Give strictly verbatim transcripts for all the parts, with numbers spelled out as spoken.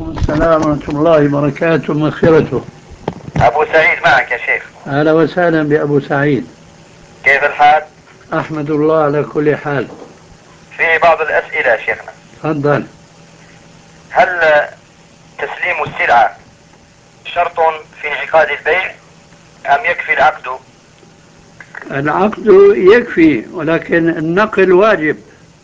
السلام ورحمة الله وبركاته ومغفرته. أبو سعيد معك يا شيخ. أهلا وسهلا بأبو سعيد. كيف الحال؟ أحمد الله على كل حال. في بعض الأسئلة يا شيخنا. تفضل. هل تسليم السلعة شرط في انعقاد البيع أم يكفي العقد؟ العقد يكفي ولكن النقل واجب.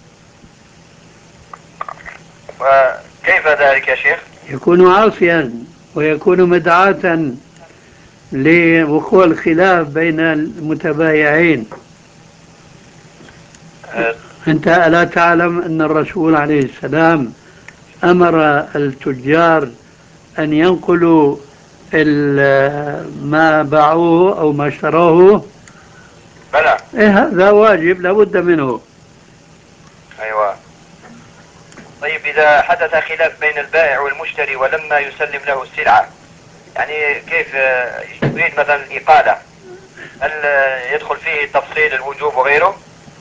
وكيف ذلك يا شيخ؟ يكون عافيا ويكون مدعاة لوقوع الخلاف بين المتبايعين. أه أنت ألا تعلم أن الرسول عليه السلام أمر التجار أن ينقلوا ما باعوه أو ما اشتروه؟ بلى. إيه هذا واجب لابد منه. أيوة. طيب إذا حدث خلاف بين البائع والمشتري ولما يسلم له السلعة، يعني كيف يريد مثلا الإقالة، هل يدخل فيه تفصيل الوجوب وغيره؟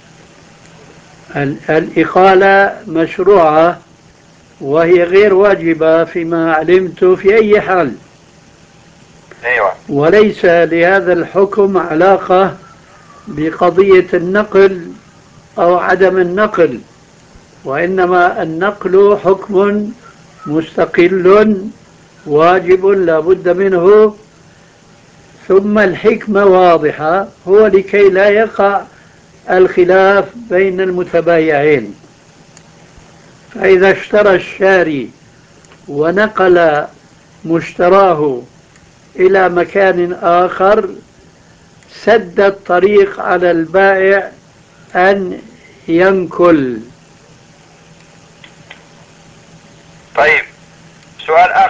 الإقالة مشروعة وهي غير واجبة فيما علمت في أي حال. أيوة. وليس لهذا الحكم علاقة بقضية النقل أو عدم النقل، وإنما النقل حكم مستقل واجب لا بد منه. ثم الحكمة واضحة، هو لكي لا يقع الخلاف بين المتبايعين. فإذا اشترى الشاري ونقل مشتراه إلى مكان آخر سد الطريق على البائع أن ينقل. طيب، سؤال آخر.